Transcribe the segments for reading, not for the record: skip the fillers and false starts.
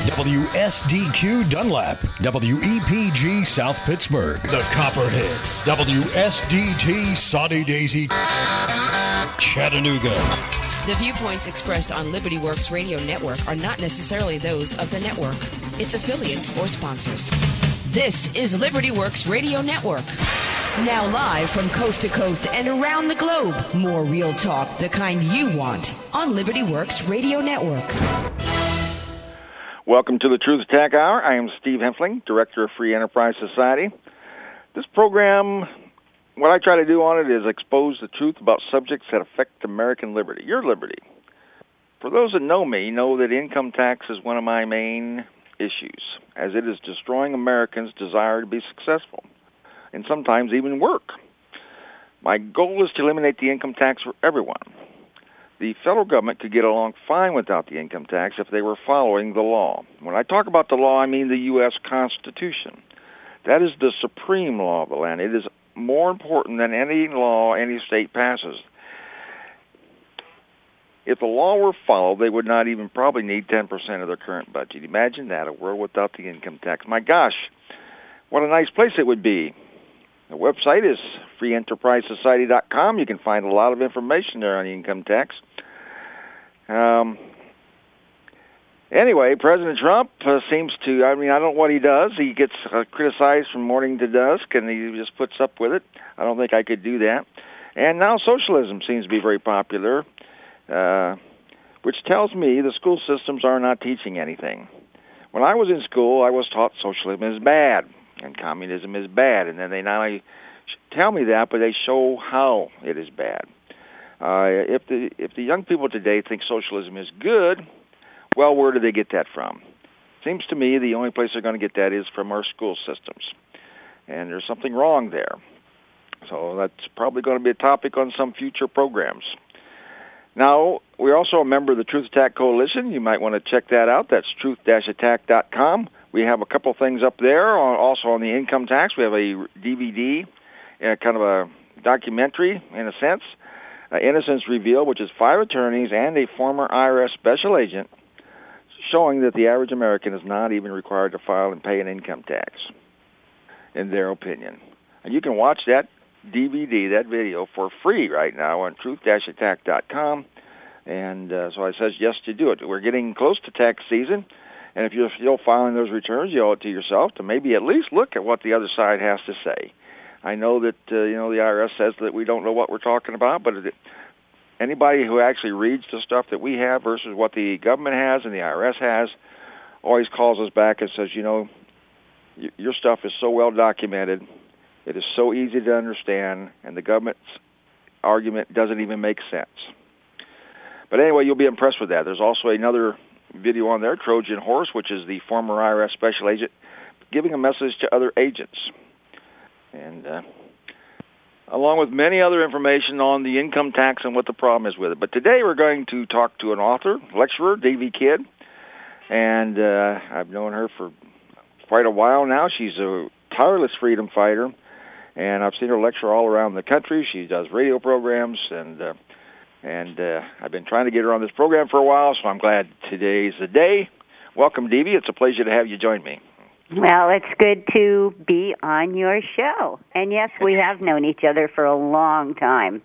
WSDQ Dunlap, WEPG South Pittsburgh, The Copperhead, WSDT Soddy Daisy, Chattanooga. The viewpoints expressed on Liberty Works Radio Network are not necessarily those of the network, its affiliates, or sponsors. This is Liberty Works Radio Network. Now live from coast to coast and around the globe. More real talk, the kind you want, on Liberty Works Radio Network. Welcome to the Truth Attack Hour. I am Steve Hempfling, Director of Free Enterprise Society. This program, what I try to do on it is expose the truth about subjects that affect American liberty, your liberty. For those that know me, know that income tax is one of my main issues, as it is destroying Americans' desire to be successful, and sometimes even work. My goal is to eliminate the income tax for everyone. The federal government could get along fine without the income tax if they were following the law. When I talk about the law, I mean the U.S. Constitution. That is the supreme law of the land. It is more important than any law any state passes. If the law were followed, they would not even probably need 10% of their current budget. Imagine that, a world without the income tax. My gosh, what a nice place it would be. The website is freeenterprisesociety.com. You can find a lot of information there on the income tax. Anyway, President Trump seems to, I don't know what he does. He gets criticized from morning to dusk, and he just puts up with it. I don't think I could do that. And now socialism seems to be very popular, which tells me the school systems are not teaching anything. When I was in school, I was taught socialism is bad and communism is bad, and then they not only tell me that, but they show how it is bad. If the young people today think socialism is good, well, where do they get that from? Seems to me the only place they're going to get that is from our school systems, and there's something wrong there. So that's probably going to be a topic on some future programs. Now, we're also a member of the Truth Attack Coalition. You might want to check that out. That's truth-attack.com. We have a couple things up there, also on the income tax. We have a DVD, kind of a documentary, in a sense, Innocence Revealed, which is 5 attorneys and a former IRS special agent showing that the average American is not even required to file and pay an income tax, in their opinion. And you can watch that DVD, that video, for free right now on truth-attack.com. And so I suggest you do it. We're getting close to tax season. And if you're still filing those returns, you owe it to yourself to maybe at least look at what the other side has to say. I know that the IRS says that we don't know what we're talking about, but anybody who actually reads the stuff that we have versus what the government has and the IRS has always calls us back and says, your stuff is so well documented, it is so easy to understand, and the government's argument doesn't even make sense. But anyway, you'll be impressed with that. There's also another video on there, Trojan Horse, which is the former IRS special agent giving a message to other agents. And along with many other information on the income tax and what the problem is with it. But today we're going to talk to an author, lecturer, Davy Kidd. And I've known her for quite a while now. She's a tireless freedom fighter. And I've seen her lecture all around the country. She does radio programs, and I've been trying to get her on this program for a while, so I'm glad today's the day. Welcome, Davy. It's a pleasure to have you join me. Well, it's good to be on your show. And yes, we have known each other for a long time.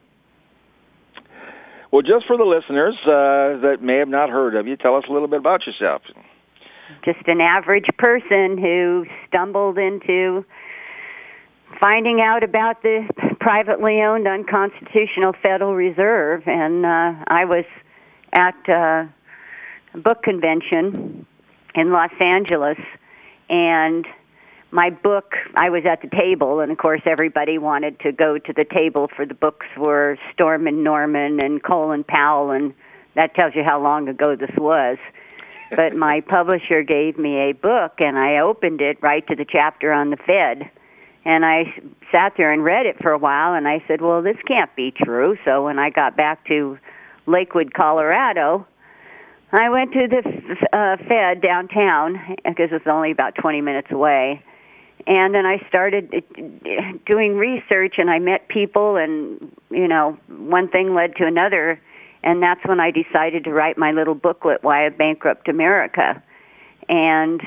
Well, just for the listeners that may have not heard of you, tell us a little bit about yourself. Just an average person who stumbled into finding out about the privately owned unconstitutional Federal Reserve, and I was at a book convention in Los Angeles, and my book, I was at the table, and of course everybody wanted to go to the table for the books were Storm and Norman and Colin Powell, and that tells you how long ago this was. But my publisher gave me a book, and I opened it right to the chapter on the Fed. And I sat there and read it for a while, and I said, well, this can't be true. So when I got back to Lakewood, Colorado, I went to the Fed downtown, because it's only about 20 minutes away. And then I started doing research, and I met people, and, one thing led to another. And that's when I decided to write my little booklet, Why a Bankrupt America. and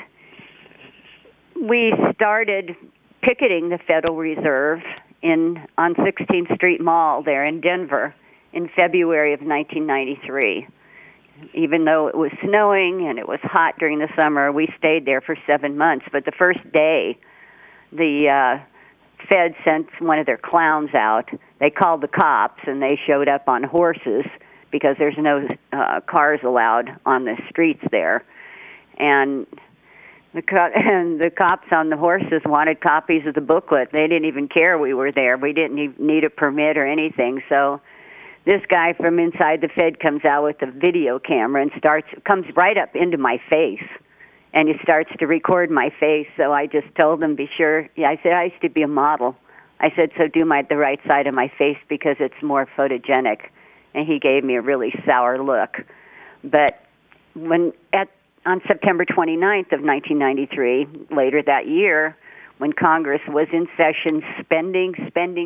we started picketing the Federal Reserve on 16th Street Mall there in Denver in February of 1993. Even though it was snowing and it was hot during the summer, we stayed there for 7 months. But the first day, the Fed sent one of their clowns out. They called the cops, and they showed up on horses because there's no cars allowed on the streets there. And the cops on the horses wanted copies of the booklet. They didn't even care we were there. We didn't need a permit or anything. So this guy from inside the Fed comes out with a video camera and comes right up into my face, and he starts to record my face. So I just told him, be sure. Yeah, I said, I used to be a model. I said, so do the right side of my face because it's more photogenic. And he gave me a really sour look. But on September 29th of 1993, later that year, when Congress was in session spending,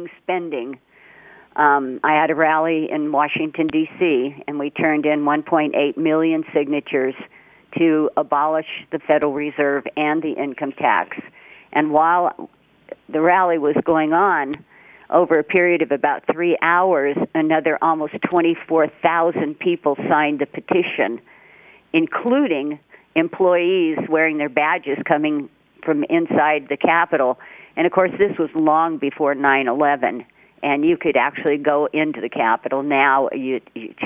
I had a rally in Washington, D.C., and we turned in 1.8 million signatures to abolish the Federal Reserve and the income tax. And while the rally was going on, over a period of about 3 hours, another almost 24,000 people signed the petition, including employees wearing their badges coming from inside the Capitol. And, of course, this was long before 9/11. And you could actually go into the Capitol. Now you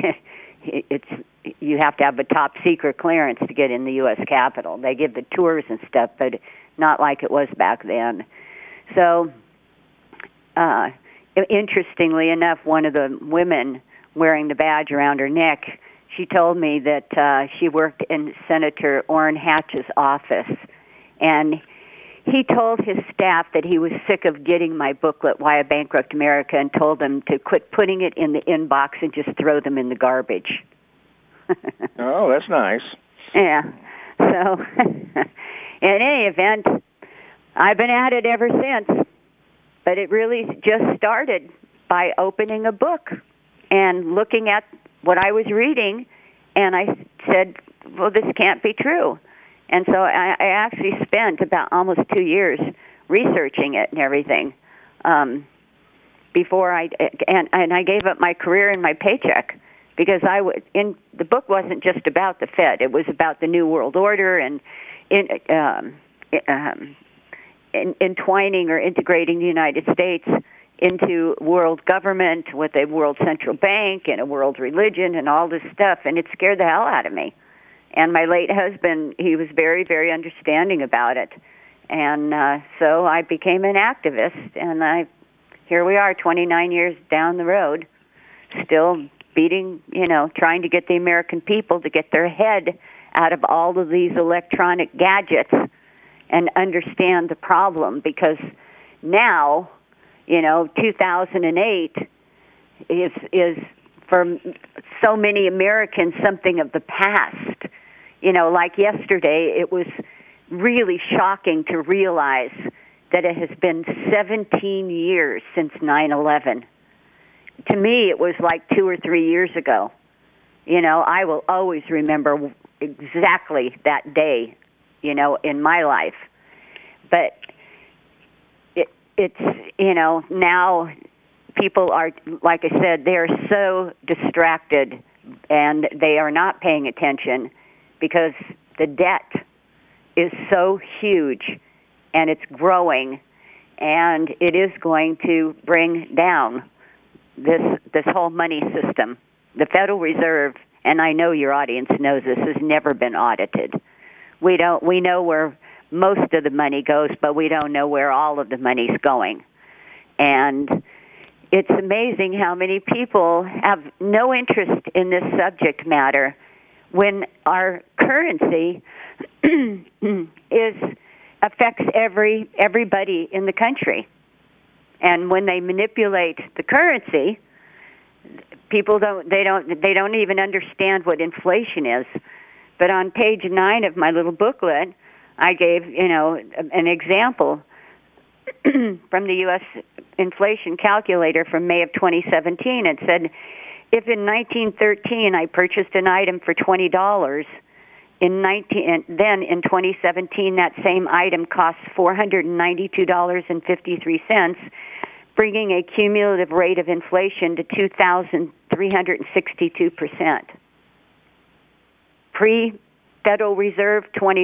have to have a top secret clearance to get in the U.S. Capitol. They give the tours and stuff, but not like it was back then. So, interestingly enough, one of the women wearing the badge around her neck, she told me that she worked in Senator Orrin Hatch's office, and he told his staff that he was sick of getting my booklet, Why a Bankrupt America, and told them to quit putting it in the inbox and just throw them in the garbage. Oh, that's nice. Yeah. So, in any event, I've been at it ever since. But it really just started by opening a book and looking at what I was reading, and I said, well, this can't be true. And so I actually spent about almost 2 years researching it and everything before I gave up my career and my paycheck because the book wasn't just about the Fed. It was about the New World Order and entwining or integrating the United States into world government with a world central bank and a world religion and all this stuff, and it scared the hell out of me. And my late husband, he was very, very understanding about it. And so I became an activist, and here we are 29 years down the road, still trying to get the American people to get their head out of all of these electronic gadgets and understand the problem. Because now, 2008 is for so many Americans something of the past. Like yesterday, it was really shocking to realize that it has been 17 years since 9/11. To me, it was like 2 or 3 years ago. I will always remember exactly that day, in my life. But it's, now people are, like I said, they're so distracted and they are not paying attention because the debt is so huge and it's growing, and it is going to bring down this whole money system. The Federal Reserve, and I know your audience knows this, has never been audited. We know where most of the money goes, but we don't know where all of the money's going. And it's amazing how many people have no interest in this subject matter when our currency affects everybody in the country. And when they manipulate the currency, people don't even understand what inflation is. But on page 9 of my little booklet, I gave, an example from the U.S. inflation calculator from May of 2017. It said, if in 1913 I purchased an item for $20 In 2017, that same item costs $492.53, bringing a cumulative rate of inflation to 2,362%. Pre-Federal Reserve, $20.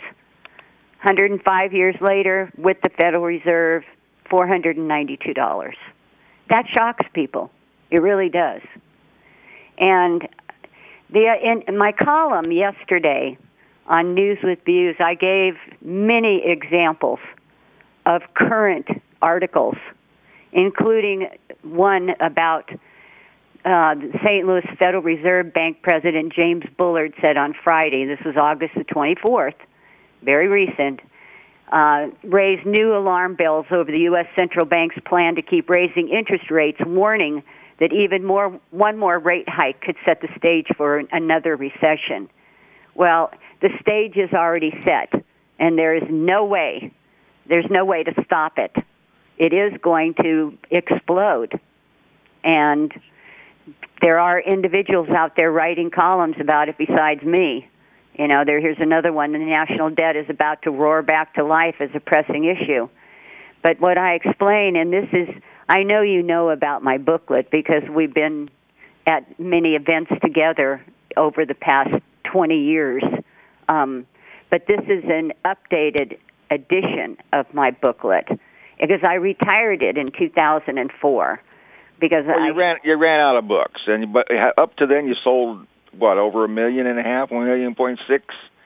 105 years later, with the Federal Reserve, $492. That shocks people. It really does. And in my column yesterday on News with Views, I gave many examples of current articles, including one about the St. Louis Federal Reserve Bank President James Bullard said on Friday, this was August the 24th, very recent, raised new alarm bells over the U.S. Central Bank's plan to keep raising interest rates, warning that one more rate hike could set the stage for another recession. Well, the stage is already set, and there's no way to stop it. It is going to explode. And there are individuals out there writing columns about it besides me. Here's another one. The national debt is about to roar back to life as a pressing issue. But what I explain, and this is, I know you know about my booklet because we've been at many events together over the past 20 years. But this is an updated edition of my booklet because I retired it in 2004. Because you ran out of books, but up to then you sold over 1.5 million, 1.6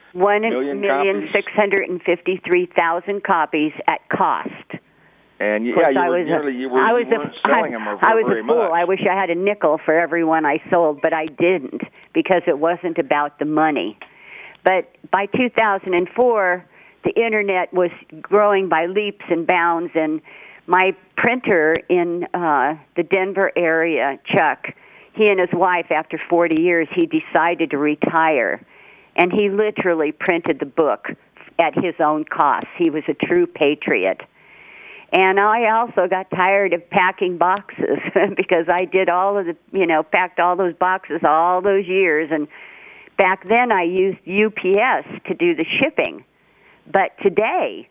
1,653,000 copies at cost. And you weren't selling them for very much. I wish I had a nickel for every one I sold, but I didn't because it wasn't about the money. But by 2004, the internet was growing by leaps and bounds, and my printer in the Denver area, Chuck, he and his wife, after 40 years, he decided to retire, and he literally printed the book at his own cost. He was a true patriot. And I also got tired of packing boxes because I did packed all those boxes all those years. And back then I used UPS to do the shipping. But today,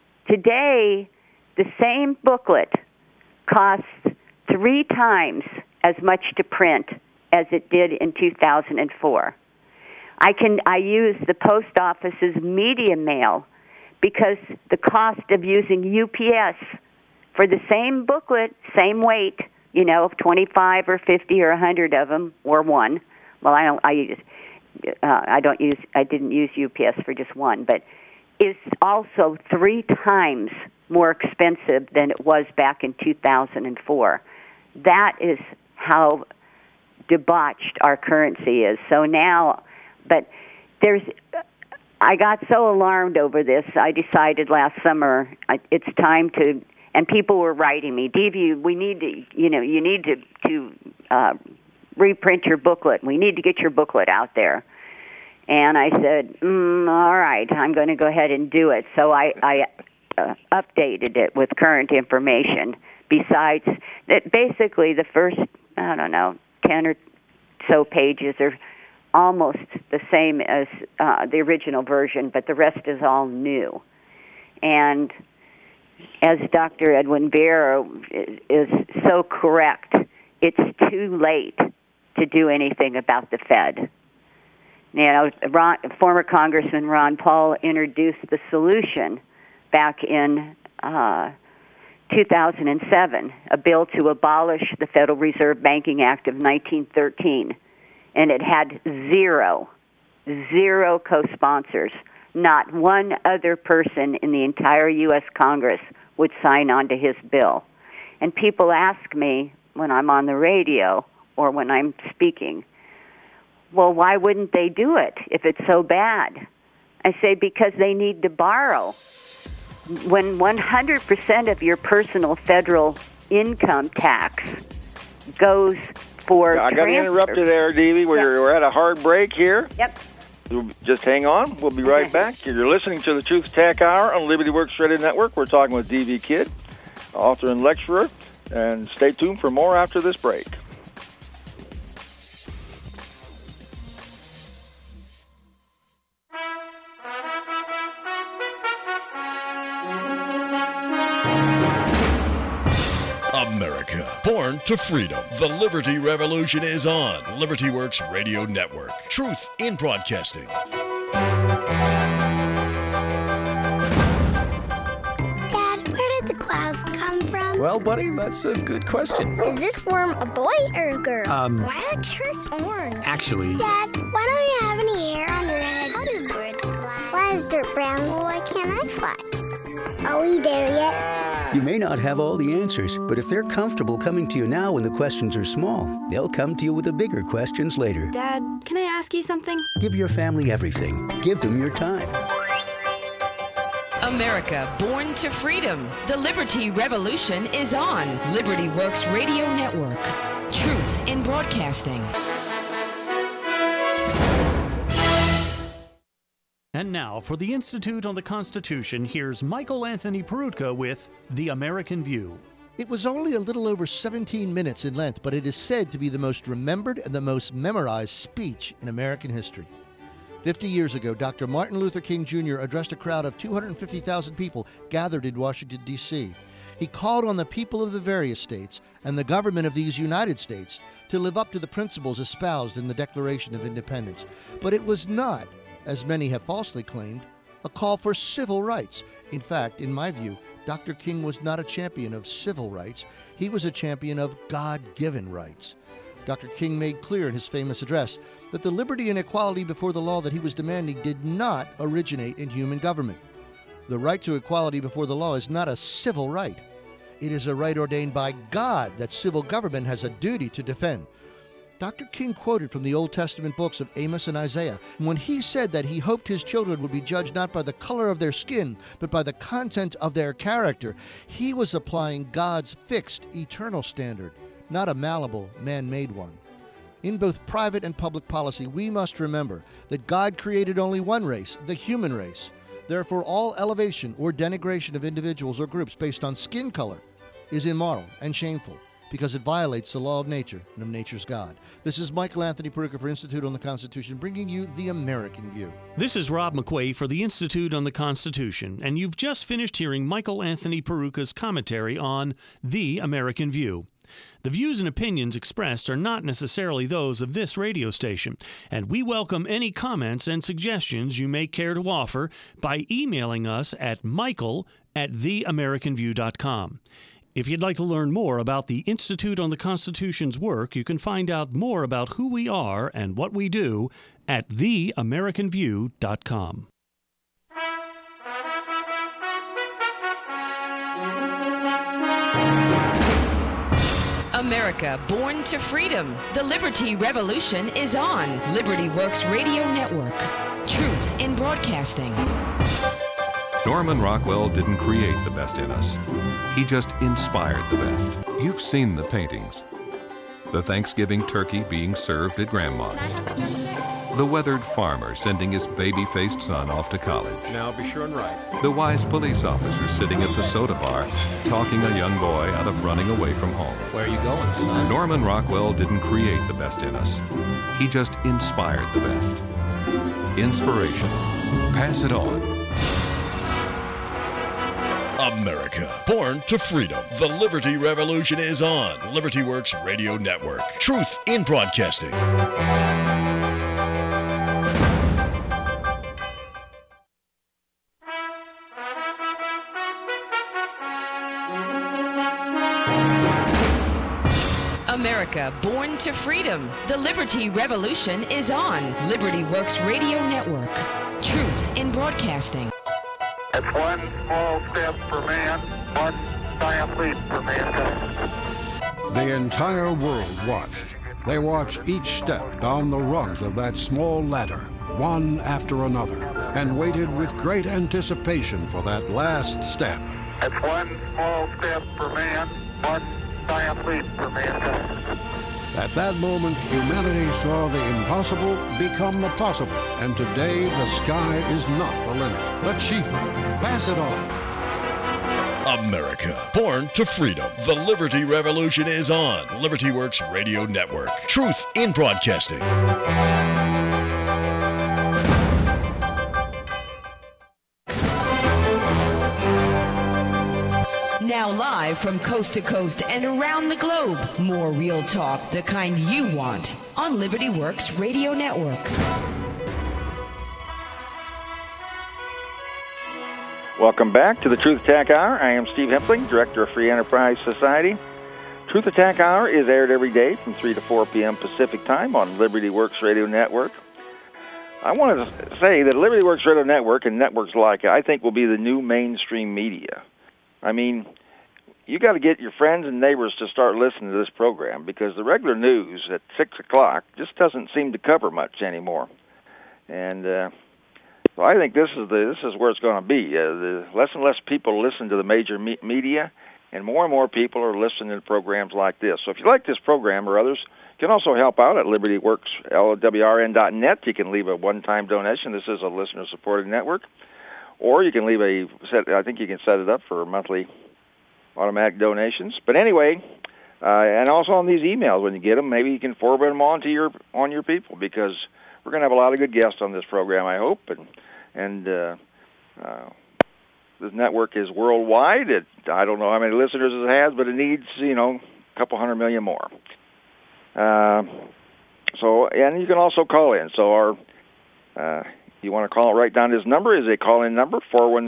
the same booklet costs 3 times as much to print as it did in 2004. I use the post office's media mail because the cost of using UPS for the same booklet, same weight, 25 or 50 or 100 of them or one. Well, I didn't use UPS for just one, but is also 3 times more expensive than it was back in 2004. That is how debauched our currency is. So now, but I got so alarmed over this, I decided last summer it's time to, and people were writing me, Dee, we need to, you need to reprint your booklet. We need to get your booklet out there. And I said, all right, I'm going to go ahead and do it. So I updated it with current information. Besides that, basically the first, 10 or so pages are almost the same as the original version, but the rest is all new. And as Dr. Edwin Vieira is so correct, it's too late to do anything about the Fed. Former Congressman Ron Paul introduced the solution back in 2007, a bill to abolish the Federal Reserve Banking Act of 1913. And it had zero co-sponsors. Not one other person in the entire U.S. Congress would sign on to his bill. And people ask me when I'm on the radio or when I'm speaking, well, why wouldn't they do it if it's so bad? I say because they need to borrow. When 100% of your personal federal income tax goes for I got to interrupt you there, Dee. We're at a hard break here. Yep. Just hang on. We'll be right back. You're listening to the Truth Tech Hour on Liberty Works Radio Network. We're talking with D.V. Kidd, author and lecturer. And stay tuned for more after this break. America, born to freedom. The Liberty Revolution is on. Liberty Works Radio Network. Truth in broadcasting. Dad, where did the clouds come from? Well, buddy, that's a good question. Is this worm a boy or a girl? Why are carrots orange? Actually... Dad, why don't you have any hair on your head? How do birds fly? Why is dirt brown? Well, why can't I fly? Are we there yet? You may not have all the answers, but if they're comfortable coming to you now when the questions are small, they'll come to you with the bigger questions later. Dad, can I ask you something? Give your family everything. Give them your time. America, born to freedom. The Liberty Revolution is on. Liberty Works Radio Network. Truth in broadcasting. And now, for the Institute on the Constitution, here's Michael Anthony Peroutka with The American View. It was only a little over 17 minutes in length, but it is said to be the most remembered and the most memorized speech in American history. 50 years ago, Dr. Martin Luther King Jr. addressed a crowd of 250,000 people gathered in Washington, D.C. He called on the people of the various states and the government of these United States to live up to the principles espoused in the Declaration of Independence. But it was not, as many have falsely claimed, a call for civil rights. In fact, in my view, Dr. King was not a champion of civil rights. He was a champion of God-given rights. Dr. King made clear in his famous address that the liberty and equality before the law that he was demanding did not originate in human government. The right to equality before the law is not a civil right. It is a right ordained by God that civil government has a duty to defend. Dr. King quoted from the Old Testament books of Amos and Isaiah when he said that he hoped his children would be judged not by the color of their skin, but by the content of their character. He was applying God's fixed, eternal standard, not a malleable, man-made one. In both private and public policy, we must remember that God created only one race, the human race. Therefore, all elevation or denigration of individuals or groups based on skin color is immoral and shameful, because it violates the law of nature and of nature's God. This is Michael Anthony Peroutka for Institute on the Constitution, bringing you The American View. This is Rob McQuay for the Institute on the Constitution, and you've just finished hearing Michael Anthony Peroutka's commentary on The American View. The views and opinions expressed are not necessarily those of this radio station, and we welcome any comments and suggestions you may care to offer by emailing us at michael@theamericanview.com. If you'd like to learn more about the Institute on the Constitution's work, you can find out more about who we are and what we do at theamericanview.com. America, born to freedom. The Liberty Revolution is on. Liberty Works Radio Network. Truth in broadcasting. Norman Rockwell didn't create the best in us. He just inspired the best. You've seen the paintings. The Thanksgiving turkey being served at Grandma's. The weathered farmer sending his baby-faced son off to college. Now be sure and write. The wise police officer sitting at the soda bar, talking a young boy out of running away from home. Where are you going, son? Norman Rockwell didn't create the best in us. He just inspired the best. Inspiration. Pass it on. America, born to freedom. The Liberty Revolution is on. Liberty Works Radio Network. Truth in broadcasting. America, born to freedom. The Liberty Revolution is on. Liberty Works Radio Network. Truth in broadcasting. It's one small step for man, one giant leap for mankind. The entire world watched. They watched each step down the rungs of that small ladder, one after another, and waited with great anticipation for that last step. It's one small step for man, one giant leap for mankind. At that moment, humanity saw the impossible become the possible, and today the sky is not the limit. Achievement. Pass it on. America, born to freedom. The Liberty Revolution is on. Liberty Works Radio Network. Truth in broadcasting. Now live from coast to coast and around the globe, more real talk, the kind you want, on Liberty Works Radio Network. Welcome back to the Truth Attack Hour. I am Steve Hempling, Director of Free Enterprise Society. Truth Attack Hour is aired every day from 3 to 4 p.m. Pacific Time on Liberty Works Radio Network. I want to say that Liberty Works Radio Network and networks like it, I think, will be the new mainstream media. I mean, you got to get your friends and neighbors to start listening to this program, because the regular news at 6 o'clock just doesn't seem to cover much anymore. And so I think this is where it's going to be. The less and less people listen to the major media, and more people are listening to programs like this. So if you like this program or others, you can also help out at LibertyWorksLWRN.net. You can leave a one-time donation. This is a listener-supported network. Or you can leave I think you can set it up for monthly automatic donations. But anyway, and also on these emails, when you get them, maybe you can forward them on to your people, because we're going to have a lot of good guests on this program, I hope. And this network is worldwide. I don't know how many listeners it has, but it needs, a couple 100 million more. And you can also call in. So you want to call, write down his number, is a call-in number,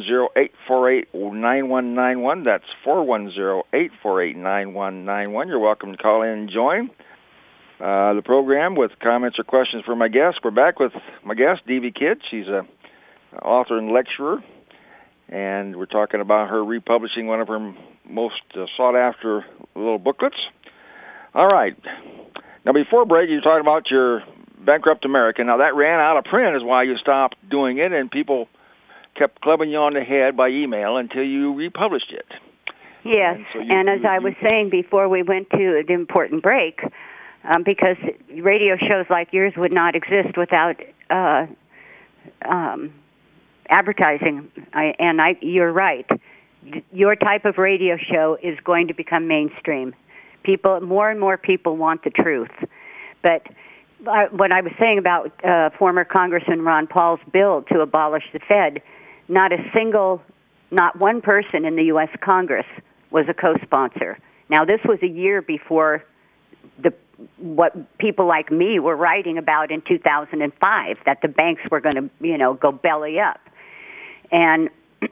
410-848-9191. That's 410-848-9191. You're welcome to call in and join the program with comments or questions for my guest. We're back with my guest, D.V. Kidd. She's an author and lecturer, and we're talking about her republishing one of her most sought-after little booklets. All right. Now, before break, you were talking about your Bankrupt America. Now, that ran out of print is why you stopped doing it, and people kept clubbing you on the head by email until you republished it. Yes, and as I was saying before we went to an important break, because radio shows like yours would not exist without advertising. You're right. Your type of radio show is going to become mainstream. More and more people want the truth. But what I was saying about former Congressman Ron Paul's bill to abolish the Fed, not one person in the U.S. Congress was a co-sponsor. Now, this was a year before what people like me were writing about in 2005, that the banks were going to, go belly up. And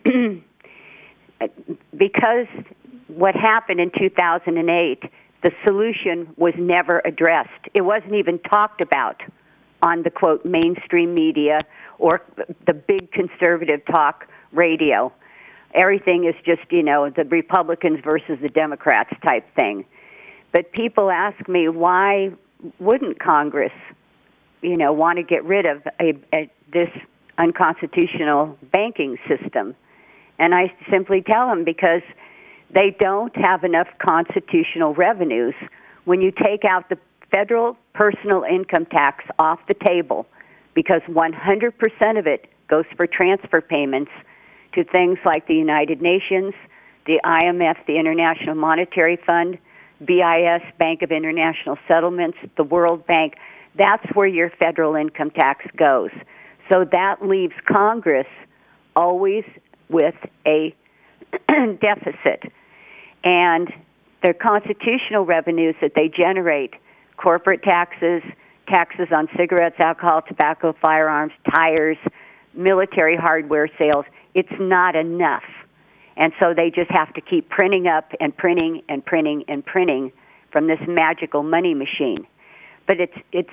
because what happened in 2008, the solution was never addressed. It wasn't even talked about on the, quote, mainstream media or the big conservative talk radio. Everything is just, the Republicans versus the Democrats type thing. But people ask me, why wouldn't Congress, want to get rid of this unconstitutional banking system? And I simply tell them, because they don't have enough constitutional revenues. When you take out the federal personal income tax off the table, because 100% of it goes for transfer payments to things like the United Nations, the IMF, the International Monetary Fund, BIS, Bank of International Settlements, the World Bank, that's where your federal income tax goes. So that leaves Congress always with a deficit. And their constitutional revenues that they generate, corporate taxes, taxes on cigarettes, alcohol, tobacco, firearms, tires, military hardware sales, it's not enough. And so they just have to keep printing up and printing and printing and printing from this magical money machine. But it's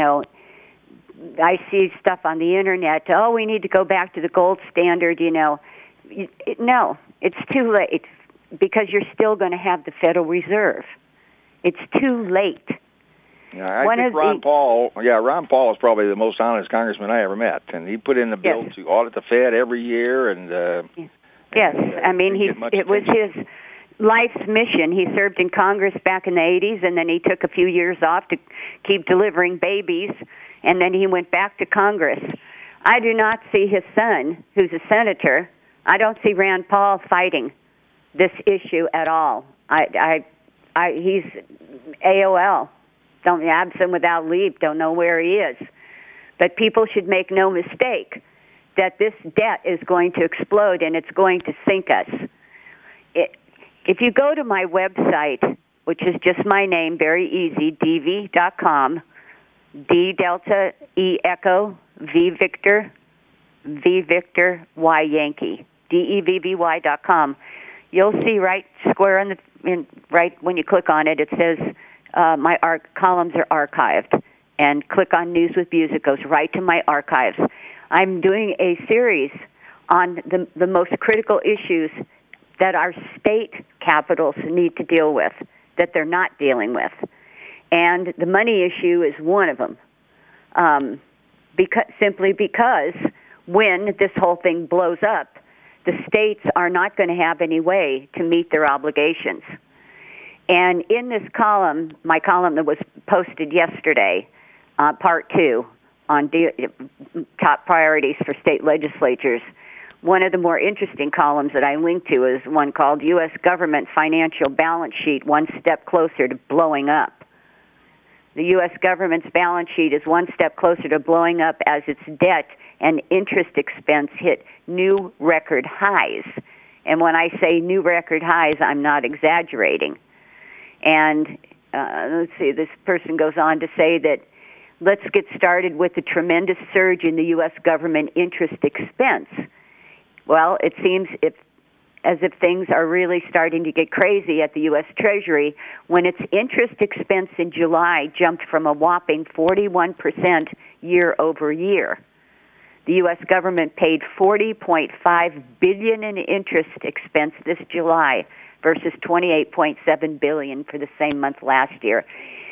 I see stuff on the internet, we need to go back to the gold standard, No, it's too late, because you're still going to have the Federal Reserve. It's too late. Yeah, I think Ron Paul is probably the most honest congressman I ever met, and he put in the bill to audit the Fed every year, and yes, it was his life's mission. He served in Congress back in the 80s, and then he took a few years off to keep delivering babies, and then he went back to Congress. I do not see his son, who's a senator, I don't see Rand Paul fighting this issue at all. He's AOL. Absent without leave, don't know where he is. But people should make no mistake that this debt is going to explode and it's going to sink us. if you go to my website, which is just my name, very easy, dv.com, D Delta E Echo V Victor Y Yankee, DEVVY.com. You'll see right square right when you click on it, it says my columns are archived. And click on News with Views. It goes right to my archives. I'm doing a series on the most critical issues that our state capitals need to deal with, that they're not dealing with. And the money issue is one of them. Simply because when this whole thing blows up, the states are not going to have any way to meet their obligations. And in this column, my column that was posted yesterday, Part 2, on top priorities for state legislatures, one of the more interesting columns that I linked to is one called U.S. Government Financial Balance Sheet, One Step Closer to Blowing Up. The U.S. government's balance sheet is one step closer to blowing up as its debt and interest expense hit new record highs. And when I say new record highs, I'm not exaggerating. And let's see, this person goes on to say that let's get started with the tremendous surge in the U.S. government interest expense. Well, it seems as if things are really starting to get crazy at the U.S. Treasury when its interest expense in July jumped from a whopping 41% year over year. The U.S. government paid $40.5 billion in interest expense this July versus $28.7 billion for the same month last year.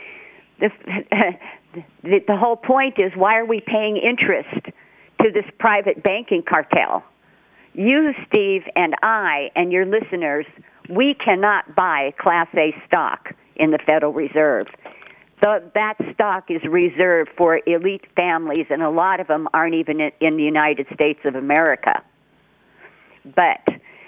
The whole point is, why are we paying interest to this private banking cartel? You, Steve, and I, and your listeners, we cannot buy Class A stock in the Federal Reserve. That stock is reserved for elite families, and a lot of them aren't even in the United States of America. But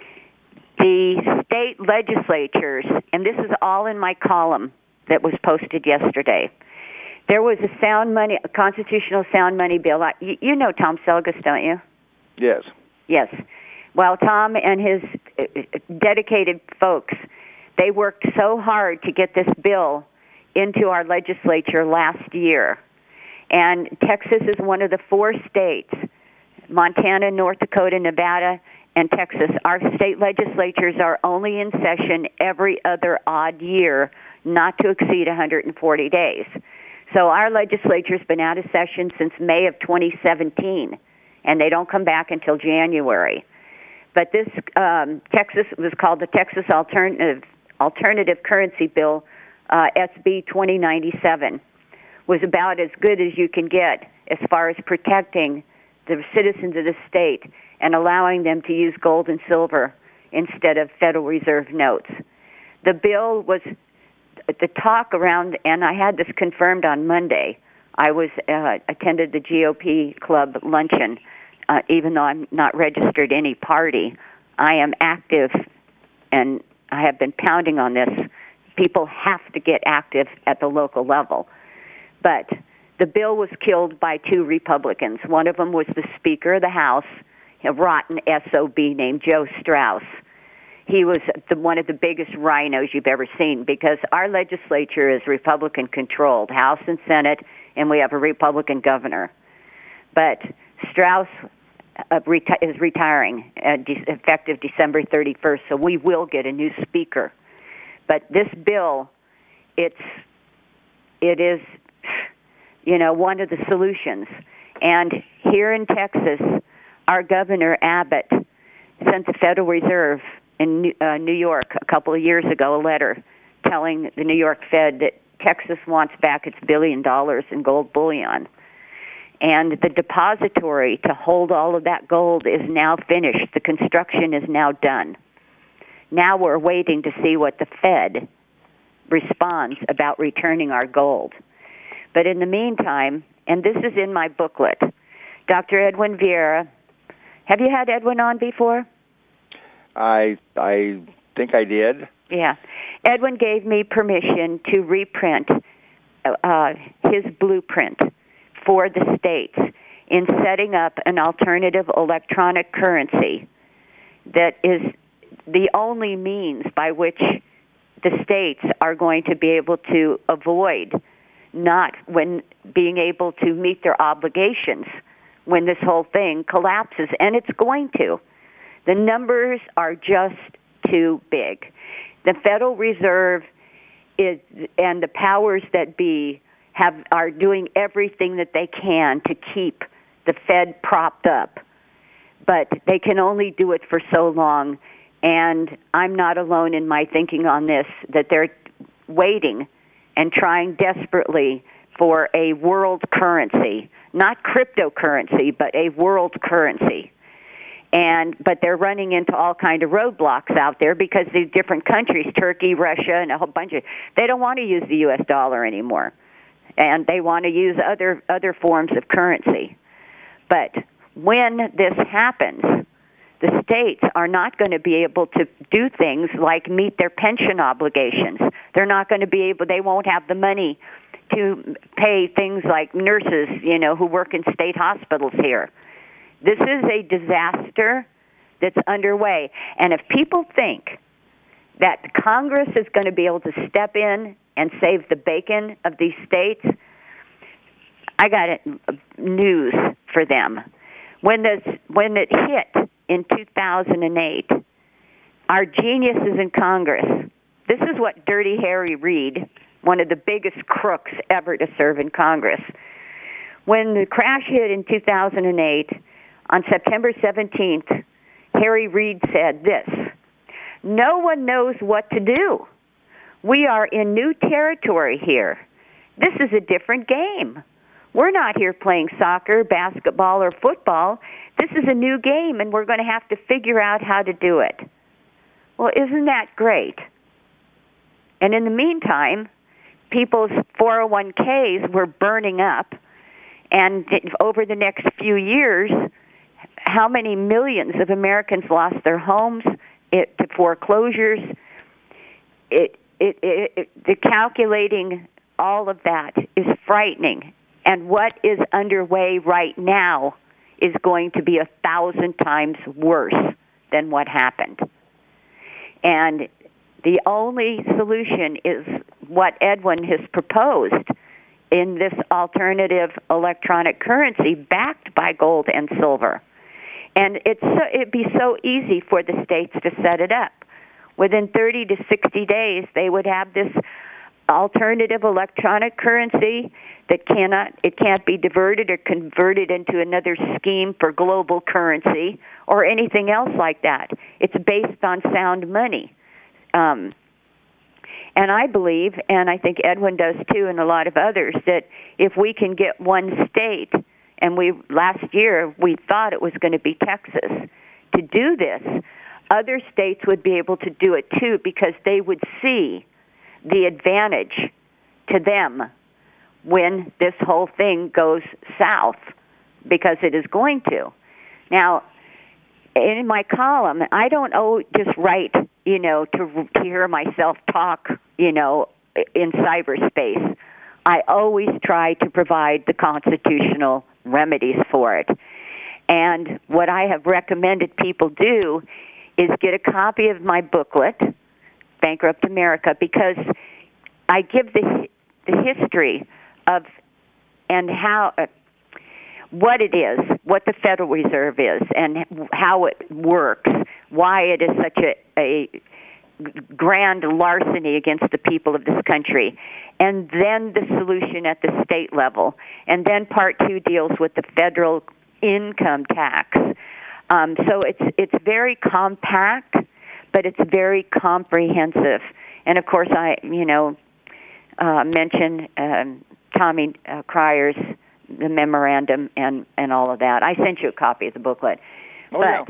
the state legislatures, and this is all in my column that was posted yesterday, there was a constitutional sound money bill. You know Tom Selgus, don't you? Yes. Yes. Well, Tom and his dedicated folks, they worked so hard to get this bill into our legislature last year. And Texas is one of the 4 states, Montana, North Dakota, Nevada, and Texas. Our state legislatures are only in session every other odd year, not to exceed 140 days. So our legislature's been out of session since May of 2017, and they don't come back until January. But this Texas was called the Texas Alternative Currency Bill, SB 2097, was about as good as you can get as far as protecting the citizens of the state and allowing them to use gold and silver instead of Federal Reserve notes. The bill was the talk around, and I had this confirmed on Monday. I attended the GOP club luncheon. Even though I'm not registered any party, I am active, and I have been pounding on this. People have to get active at the local level. But the bill was killed by 2 Republicans. One of them was the Speaker of the House, a rotten SOB named Joe Strauss. He was one of the biggest rhinos you've ever seen, because our legislature is Republican-controlled, House and Senate, and we have a Republican governor. But Strauss is retiring effective December 31st, so we will get a new speaker. But this bill, it is, one of the solutions. And here in Texas, our Governor Abbott sent the Federal Reserve in New York a couple of years ago a letter telling the New York Fed that Texas wants back its $1 billion in gold bullion. And the depository to hold all of that gold is now finished. The construction is now done. Now we're waiting to see what the Fed responds about returning our gold. But in the meantime, and this is in my booklet, Dr. Edwin Vieira, have you had Edwin on before? I think I did. Yeah. Edwin gave me permission to reprint his blueprint for the states in setting up an alternative electronic currency that is the only means by which the states are going to be able to avoid not when being able to meet their obligations when this whole thing collapses, and it's going to. The numbers are just too big. The Federal Reserve is, and the powers that be are doing everything that they can to keep the Fed propped up, but they can only do it for so long. And I'm not alone in my thinking on this, that they're waiting and trying desperately for a world currency, not cryptocurrency, but a world currency. But they're running into all kind of roadblocks out there because these different countries, Turkey, Russia, and a whole bunch of, they don't want to use the U.S. dollar anymore, and they want to use other forms of currency. But when this happens, the states are not going to be able to do things like meet their pension obligations. They're not going to be able, they won't have the money to pay things like nurses, who work in state hospitals here. This is a disaster that's underway. And if people think that Congress is going to be able to step in and save the bacon of these states, I got news for them. When it hit in 2008, our geniuses in Congress, this is what Dirty Harry Reid, one of the biggest crooks ever to serve in Congress, when the crash hit in 2008, on September 17th, Harry Reid said this: "No one knows what to do. We are in new territory here. This is a different game. We're not here playing soccer, basketball, or football. This is a new game, and we're going to have to figure out how to do it." Well, isn't that great? And in the meantime, people's 401ks were burning up, and over the next few years, how many millions of Americans lost their homes to foreclosures? The calculating all of that is frightening. And what is underway right now is going to be 1,000 times worse than what happened. And the only solution is what Edwin has proposed in this alternative electronic currency backed by gold and silver. And it'd be so easy for the states to set it up. Within 30 to 60 days, they would have this alternative electronic currency that can't be diverted or converted into another scheme for global currency or anything else like that. It's based on sound money. And I believe, and I think Edwin does too, and a lot of others, that if we can get one state, and last year we thought it was going to be Texas, to do this, other states would be able to do it too, because they would see the advantage to them when this whole thing goes south, because it is going to. Now, in my column, I don't just write, to hear myself talk, in cyberspace. I always try to provide the constitutional remedies for it. And what I have recommended people do is get a copy of my booklet, Bankrupt America, because I give the history of and how what it is, what the Federal Reserve is, and how it works, why it is such a grand larceny against the people of this country, and then the solution at the state level. And then Part 2 deals with the federal income tax. So it's very compact, but it's very comprehensive. And of course, I mention Tommy Cryer's the memorandum and all of that. I sent you a copy of the booklet. But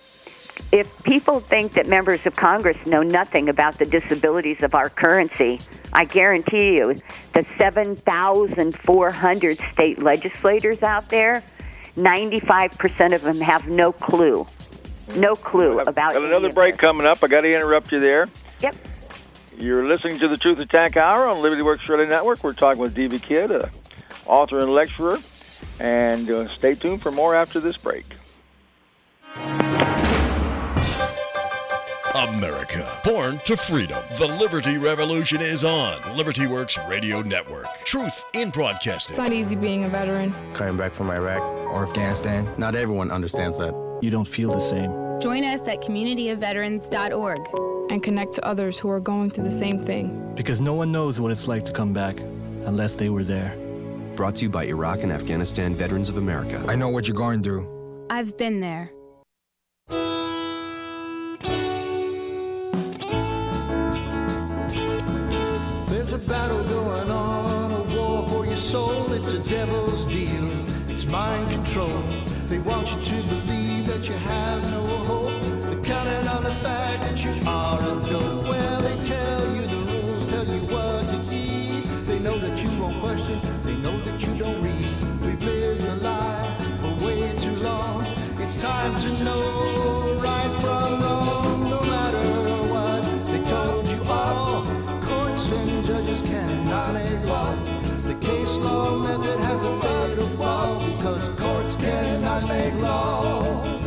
if people think that members of Congress know nothing about the disabilities of our currency, I guarantee you the 7,400 state legislators out there, 95% of them have no clue. No clue about Got another break coming up. I got to interrupt you there. Yep. You're listening to the Truth Attack Hour on Liberty Works Radio Network. We're talking with D.B. Kidd, author and lecturer. And stay tuned for more after this break. America, born to freedom. The Liberty Revolution is on. Liberty Works Radio Network. Truth in broadcasting. It's not easy being a veteran. Coming back from Iraq or Afghanistan, not everyone understands that. You don't feel the same. Join us at communityofveterans.org and connect to others who are going through the same thing. Because no one knows what it's like to come back unless they were there. Brought to you by Iraq and Afghanistan Veterans of America. I know what you're going through. I've been there. There's a battle going on, a war for your soul. It's a devil's deal, it's mind control. They want you to believe that you have no hope. They're counting on the fact that you are a dope. Well, they tell you the rules, tell you what to heed. They know that you won't question, they know that you don't read. We've lived a lie for way too long. It's time to know right from wrong. No matter what they told you all, courts and judges cannot make law. The case law method has a fatal flaw because courts cannot make law.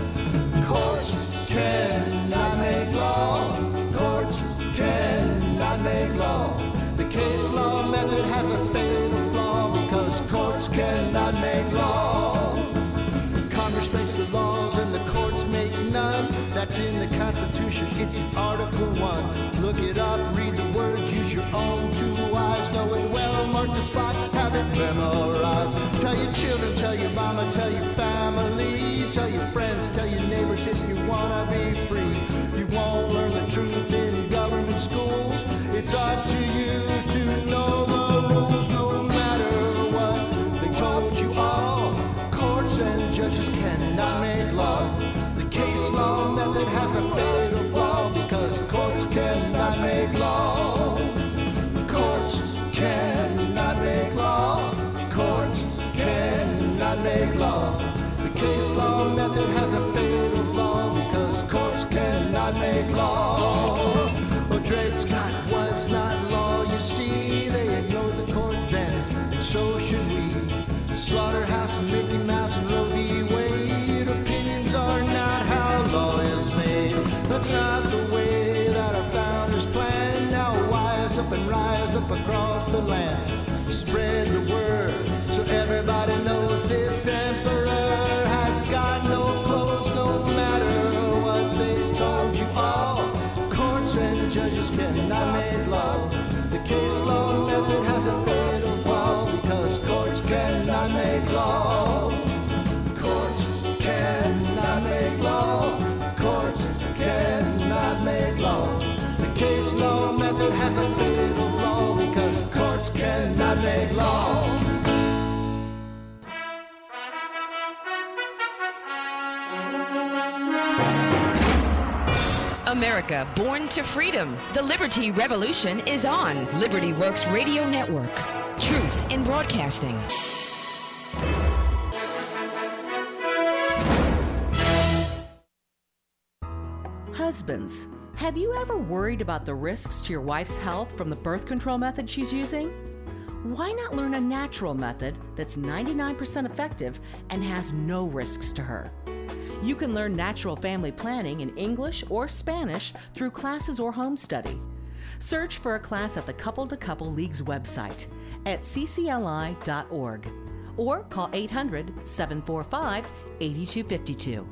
Courts cannot make law. Courts cannot make law. The case law method has a fatal flaw because courts cannot make law. Congress makes the laws and the courts make none. That's in the Constitution, it's in Article 1. Look it up, read the words, use your own two eyes. Know it well, mark the spot, have it memorized. Tell your children, tell your mama, tell your family. Tell your friends, tell your neighbors if you wanna be free. You won't learn the truth in government schools. It's up to you to know the rules. No matter what they told you all, courts and judges cannot make law. The case law method has a fatal flaw because courts cannot make law. Courts cannot make law. Courts cannot make law. The case law method has a fatal flaw because courts cannot make law. Oh, Dred Scott was not law, you see. They ignored the court then, and so should we. Slaughterhouse and Mickey Mouse and Roe v. Wade. Opinions are not how law is made. That's not the way that our founders planned. Now wise up and rise up across the land. Spread the word so everybody knows this emperor has got no clothes. No matter what they told you all, courts and judges cannot make law. The case law method has a fatal flaw because courts cannot make law. Courts cannot make law. Courts cannot make law. The case law method has a fatal flaw because courts cannot make law. America, born to freedom. The Liberty Revolution is on. Liberty Works Radio Network. Truth in broadcasting. Husbands, have you ever worried about the risks to your wife's health from the birth control method she's using? Why not learn a natural method that's 99% effective and has no risks to her? You can learn natural family planning in English or Spanish through classes or home study. Search for a class at the Couple to Couple League's website at ccli.org or call 800-745-8252.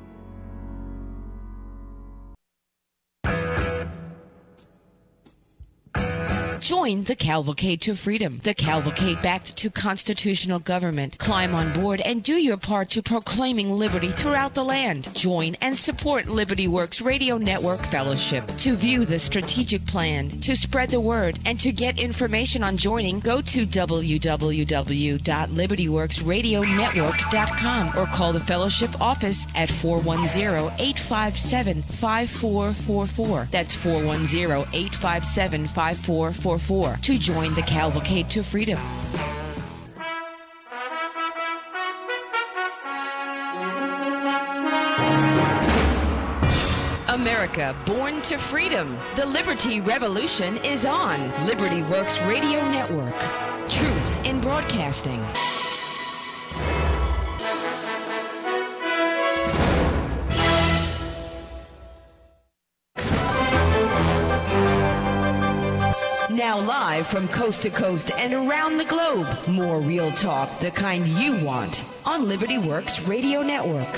Join the Cavalcade to Freedom, the cavalcade back to constitutional government. Climb on board and do your part to proclaiming liberty throughout the land. Join and support Liberty Works Radio Network Fellowship. To view the strategic plan, to spread the word, and to get information on joining, go to www.libertyworksradionetwork.com or call the fellowship office at 410-857-5444. That's 410-857-5444. To join the Cavalcade to Freedom. America, born to freedom. The Liberty Revolution is on. Liberty Works Radio Network. Truth in broadcasting. Now live from coast to coast and around the globe, more real talk, the kind you want, on Liberty Works Radio Network.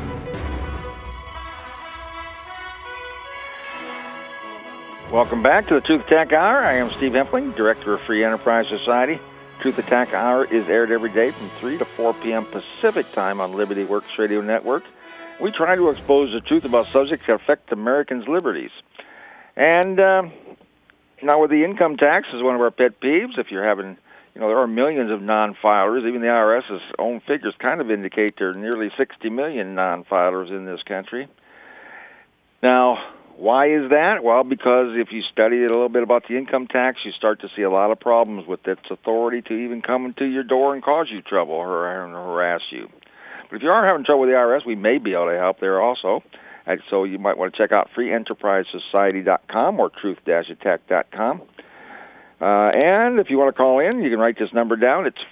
Welcome back to the Truth Attack Hour. I am Steve Hempling, Director of Free Enterprise Society. Truth Attack Hour is aired every day from 3 to 4 p.m. Pacific Time on Liberty Works Radio Network. We try to expose the truth about subjects that affect Americans' liberties. And now with the income tax is one of our pet peeves. If you're having, there are millions of non-filers. Even the IRS's own figures kind of indicate there are nearly 60 million non-filers in this country. Now, why is that? Well, because if you study it a little bit about the income tax, you start to see a lot of problems with its authority to even come into your door and cause you trouble or harass you. But if you are having trouble with the IRS, we may be able to help there also. And so you might want to check out freeenterprisesociety.com or truth-attack.com. And if you want to call in, you can write this number down. It's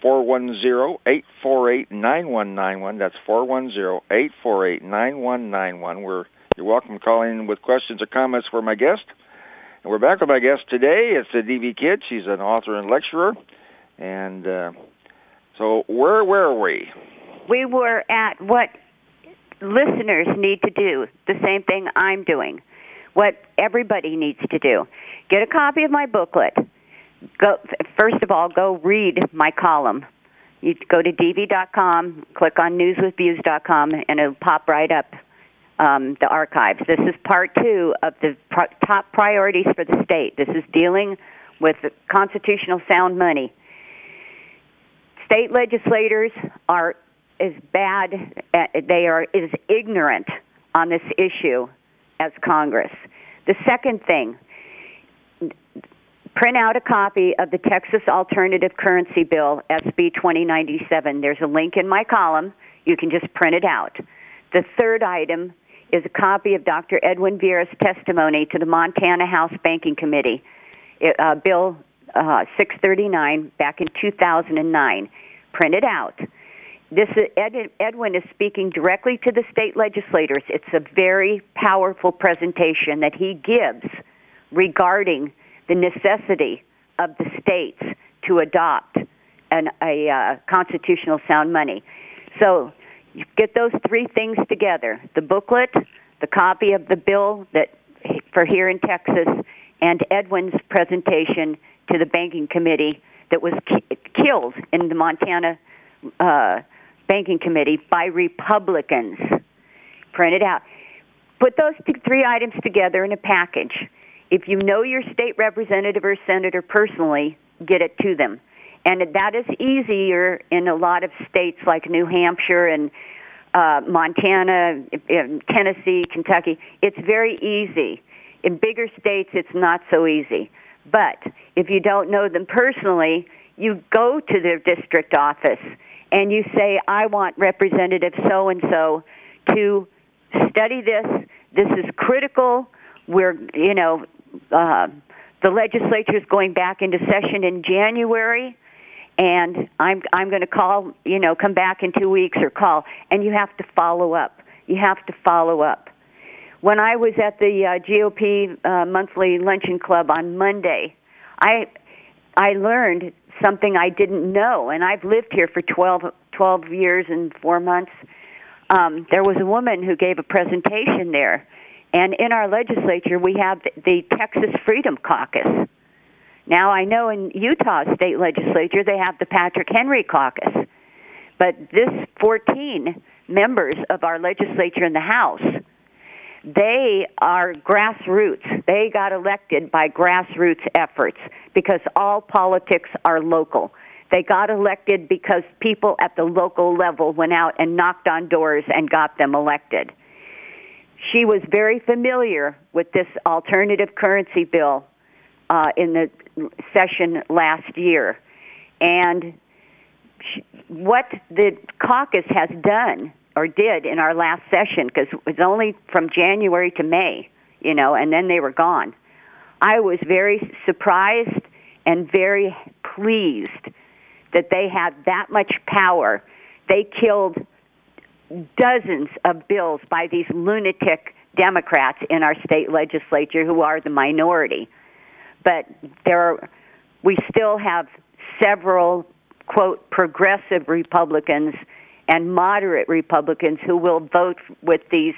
410-848-9191. That's 410-848-9191. You're welcome to call in with questions or comments for my guest. And we're back with my guest today. It's D.V. Kidd. She's an author and lecturer. And so where were we? We were at what listeners need to do, the same thing I'm doing, what everybody needs to do. Get a copy of my booklet. First of all, go read my column. You go to dv.com, click on newswithviews.com, and it'll pop right up. The archives. This is part 2 of the top priorities for the state. This is dealing with constitutional sound money. State legislators are as bad, they are as ignorant on this issue as Congress. The second thing, print out a copy of the Texas Alternative Currency Bill, SB 2097. There's a link in my column. You can just print it out. The third item is a copy of Dr. Edwin Vieira's testimony to the Montana House Banking Committee, Bill 639, back in 2009. Print it out. Edwin is speaking directly to the state legislators. It's a very powerful presentation that he gives regarding the necessity of the states to adopt a constitutional sound money. So you get those 3 things together, the booklet, the copy of the bill that for here in Texas, and Edwin's presentation to the banking committee that was killed in the Montana banking committee by Republicans. Print it out. Put those 3 items together in a package. If you know your state representative or senator personally, get it to them. And that is easier in a lot of states like New Hampshire and Montana, Tennessee, Kentucky. It's very easy. In bigger states, it's not so easy. But if you don't know them personally, you go to their district office and you say, I want Representative so-and-so to study this. This is critical. We're, the legislature is going back into session in January. And I'm going to call, come back in 2 weeks or call. And you have to follow up. You have to follow up. When I was at the GOP monthly luncheon club on Monday, I learned something I didn't know. And I've lived here for 12 years and 4 months. There was a woman who gave a presentation there. And in our legislature, we have the Texas Freedom Caucus. Now, I know in Utah's state legislature, they have the Patrick Henry Caucus. But this 14 members of our legislature in the House, they are grassroots. They got elected by grassroots efforts because all politics are local. They got elected because people at the local level went out and knocked on doors and got them elected. She was very familiar with this alternative currency bill in the session last year. And what the caucus has done or did in our last session, because it was only from January to May, and then they were gone. I was very surprised and very pleased that they had that much power. They killed dozens of bills by these lunatic Democrats in our state legislature who are the minority. but we still have several, quote, progressive Republicans and moderate Republicans who will vote with these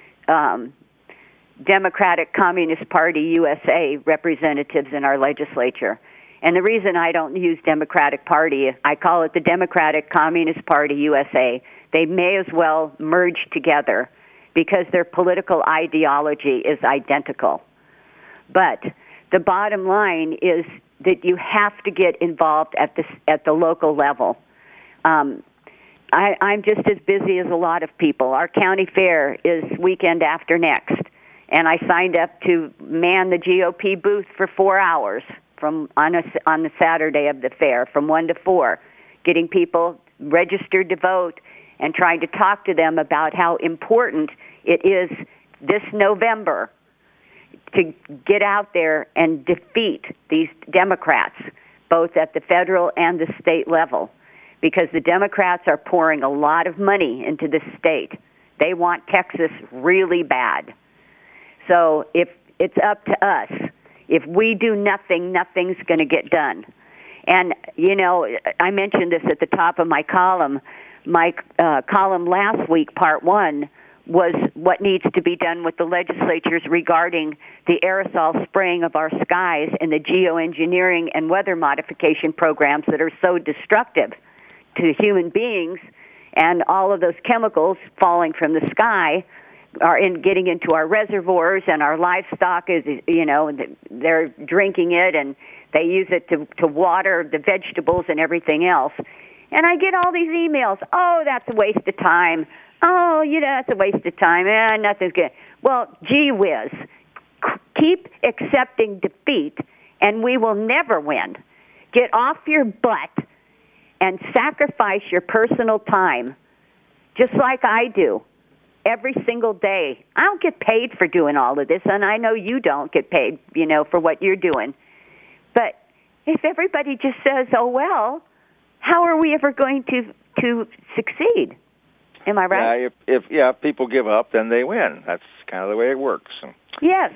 Democratic Communist Party USA representatives in our legislature. And the reason I don't use Democratic Party, I call it the Democratic Communist Party USA. They may as well merge together because their political ideology is identical. But the bottom line is that you have to get involved at the local level. I'm just as busy as a lot of people. Our county fair is weekend after next, and I signed up to man the GOP booth for 4 hours on the Saturday of the fair from 1 to 4, getting people registered to vote and trying to talk to them about how important it is this November to get out there and defeat these Democrats, both at the federal and the state level, because the Democrats are pouring a lot of money into the state. They want Texas really bad. So if it's up to us, if we do nothing, nothing's going to get done. And, you know, I mentioned this at the top of my column. My column last week, part 1, was what needs to be done with the legislatures regarding the aerosol spraying of our skies and the geoengineering and weather modification programs that are so destructive to human beings, and all of those chemicals falling from the sky are getting into our reservoirs, and our livestock is, you know, they're drinking it, and they use it to water the vegetables and everything else. And I get all these emails, oh, that's a waste of time. Oh, you know, that's a waste of time. Nothing's good. Well, gee whiz, keep accepting defeat, and we will never win. Get off your butt and sacrifice your personal time, just like I do, every single day. I don't get paid for doing all of this, and I know you don't get paid, you know, for what you're doing. But if everybody just says, oh, well, how are we ever going to succeed? Am I right? Yeah, if people give up, then they win. That's kind of the way it works. Yes.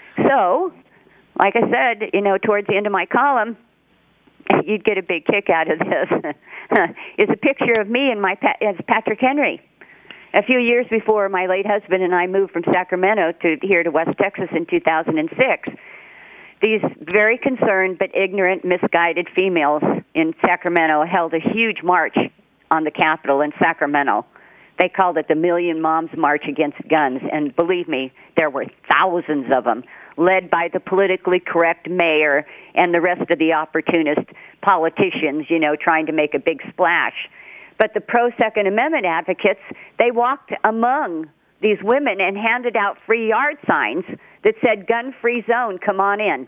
So, like I said, you know, towards the end of my column, you'd get a big kick out of this, is a picture of me and as Patrick Henry. A few years before my late husband and I moved from Sacramento here to West Texas in 2006, these very concerned but ignorant, misguided females in Sacramento held a huge march on the Capitol in Sacramento. They called it the Million Moms March Against Guns, and believe me, there were thousands of them, led by the politically correct mayor and the rest of the opportunist politicians, you know, trying to make a big splash. But the pro-Second Amendment advocates, they walked among these women and handed out free yard signs that said, gun-free zone, come on in.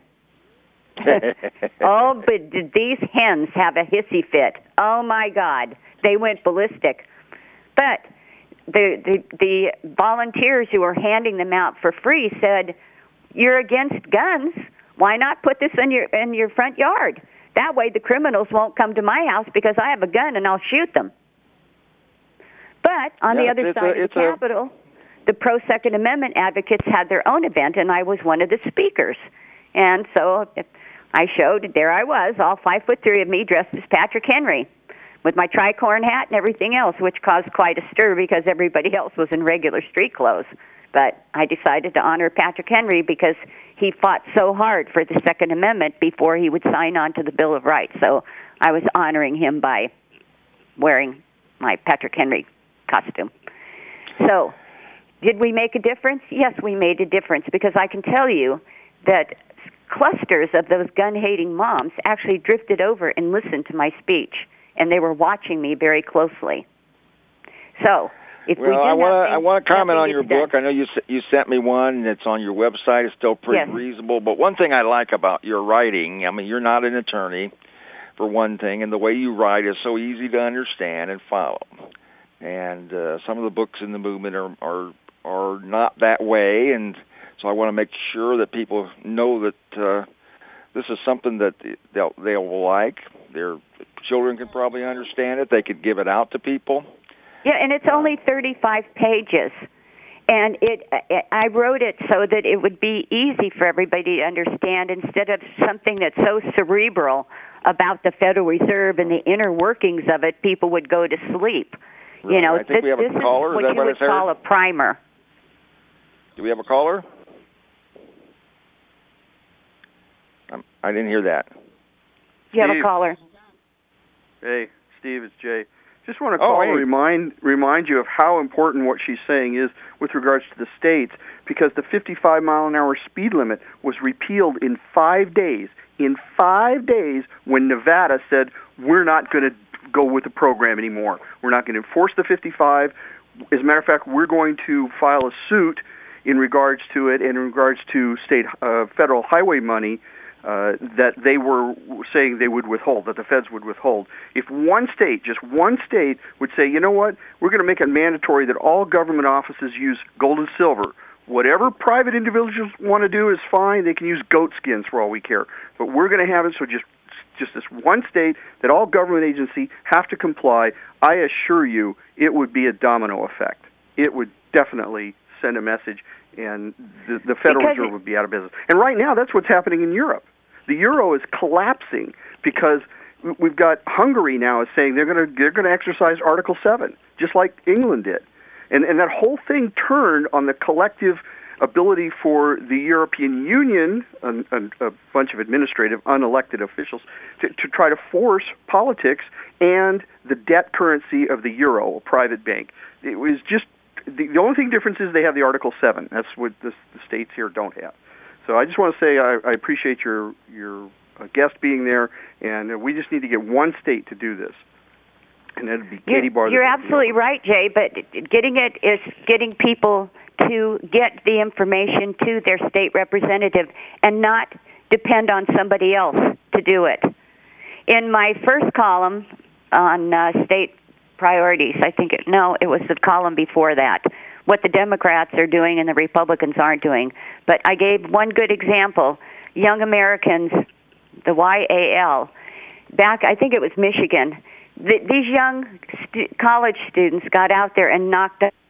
Oh, but did these hens have a hissy fit? Oh, my God. They went ballistic. But the volunteers who were handing them out for free said, you're against guns. Why not put this in your front yard? That way the criminals won't come to my house because I have a gun and I'll shoot them. But on the other side of the Capitol, the pro-Second Amendment advocates had their own event, and I was one of the speakers. And so I showed, there I was, all 5'3" of me dressed as Patrick Henry, with my tricorn hat and everything else, which caused quite a stir because everybody else was in regular street clothes. But I decided to honor Patrick Henry because he fought so hard for the Second Amendment before he would sign on to the Bill of Rights. So I was honoring him by wearing my Patrick Henry costume. So did we make a difference? Yes, we made a difference, because I can tell you that clusters of those gun-hating moms actually drifted over and listened to my speech, and they were watching me very closely. So, if I want to comment on your book. I know you sent me one, and it's on your website. It's still pretty reasonable. But one thing I like about your writing, I mean, you're not an attorney, for one thing, and the way you write is so easy to understand and follow. And some of the books in the movement are not that way, and so I want to make sure that people know that this is something that they will like. Their children can probably understand it. They could give it out to people. Yeah, and it's only 35 pages. And I wrote it so that it would be easy for everybody to understand instead of something that's so cerebral about the Federal Reserve and the inner workings of it, people would go to sleep. Right. You know, I think we have a caller. This is what you would call a primer. Do we have a caller? I didn't hear that. You have a caller. Hey, Steve, it's Jay. Just want to call and remind you of how important what she's saying is with regards to the states, because the 55-mile-an-hour speed limit was repealed in 5 days. In 5 days, when Nevada said, we're not going to go with the program anymore. We're not going to enforce the 55. As a matter of fact, we're going to file a suit in regards to it and in regards to state federal highway money that they were saying they would withhold, that the feds would withhold. If one state, just one state, would say, you know what, we're going to make it mandatory that all government offices use gold and silver. Whatever private individuals want to do is fine. They can use goat skins for all we care. But we're going to have it so just this one state that all government agencies have to comply. I assure you it would be a domino effect. It would definitely send a message, and the Federal Reserve would be out of business. And right now, that's what's happening in Europe. The euro is collapsing because we've got Hungary now is saying they're going to exercise Article 7, just like England did. And that whole thing turned on the collective ability for the European Union, a bunch of administrative, unelected officials, to try to force politics and the debt currency of the euro, a private bank. It was just the only thing difference is they have the Article 7. That's what the states here don't have. So I just want to say I appreciate your guest being there, and we just need to get one state to do this. And that'd be Katie Barr. You're absolutely right, Jay, but getting it is getting people to get the information to their state representative and not depend on somebody else to do it. In my first column on state priorities, it was the column before that, what the Democrats are doing and the Republicans aren't doing. But I gave one good example. Young Americans, the YAL, back, I think it was Michigan, these young college students got out there and knocked up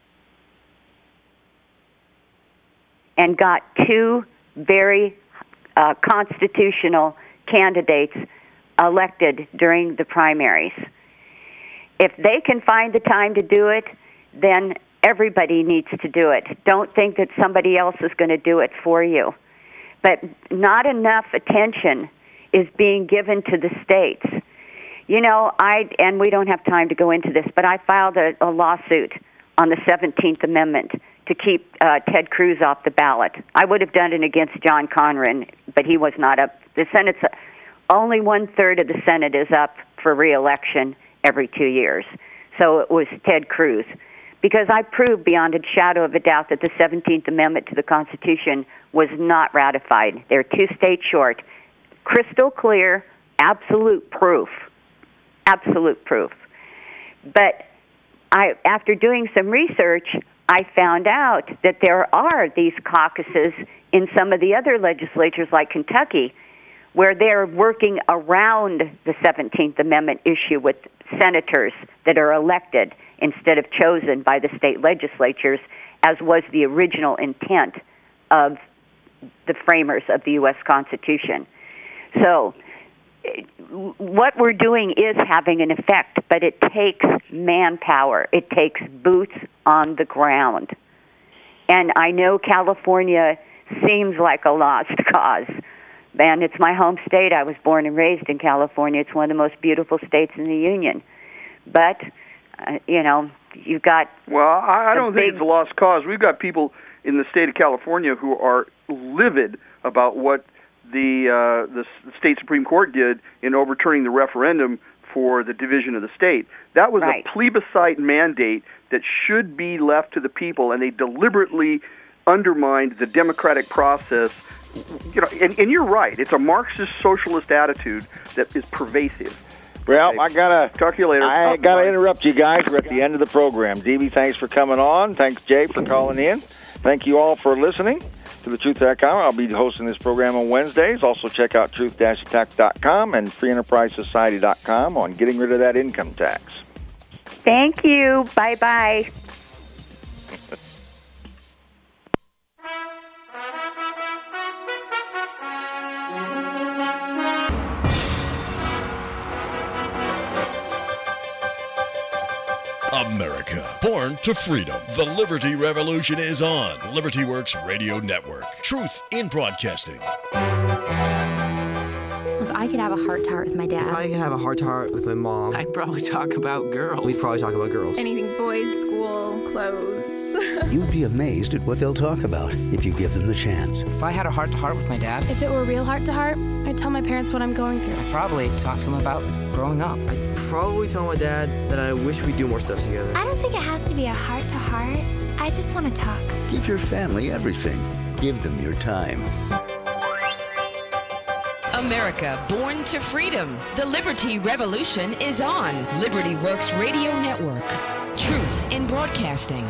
and got two very constitutional candidates elected during the primaries. If they can find the time to do it, then everybody needs to do it. Don't think that somebody else is going to do it for you. But not enough attention is being given to the states. You know, and we don't have time to go into this, but I filed a lawsuit on the 17th Amendment to keep Ted Cruz off the ballot. I would have done it against John Conran, but he was not up. The Senate's only 1/3 of the Senate is up for re-election every 2 years. So it was Ted Cruz. Because I proved beyond a shadow of a doubt that the 17th Amendment to the Constitution was not ratified. They're 2 states short. Crystal clear, absolute proof. Absolute proof. But after doing some research, I found out that there are these caucuses in some of the other legislatures like Kentucky where they're working around the 17th Amendment issue with senators that are elected instead of chosen by the state legislatures, as was the original intent of the framers of the U.S. Constitution. So what we're doing is having an effect, but it takes manpower. It takes boots on the ground. And I know California seems like a lost cause. And it's my home state. I was born and raised in California. It's one of the most beautiful states in the Union. But, you've got... Well, I don't think it's a lost cause. We've got people in the state of California who are livid about what the state Supreme Court did in overturning the referendum for the division of the state. That was a plebiscite mandate that should be left to the people, and they deliberately undermined the democratic process. And you're right. It's a Marxist socialist attitude that is pervasive. Well, I gotta talk to you later. I gotta interrupt you guys. We're at the end of the program. DB, thanks for coming on. Thanks, Jay, for calling in. Thank you all for listening to TheTruth.com. I'll be hosting this program on Wednesdays. Also check out truth-attack.com and freeenterprisesociety.com on getting rid of that income tax. Thank you. Bye-bye. America, born to freedom. The Liberty Revolution is on. Liberty Works Radio Network. Truth in broadcasting. If I could have a heart-to-heart with my dad. If I could have a heart-to-heart with my mom. I'd probably talk about girls. We'd probably talk about girls. Anything boys, school, clothes. You'd be amazed at what they'll talk about if you give them the chance. If I had a heart-to-heart with my dad. If it were real heart-to-heart, I'd tell my parents what I'm going through. I'd probably talk to him about growing up. I'd probably tell my dad that I wish we'd do more stuff together. I don't think it has to be a heart-to-heart. I just want to talk. Give your family everything. Give them your time. America, born to freedom. The Liberty Revolution is on. Liberty Works Radio Network. Truth in broadcasting.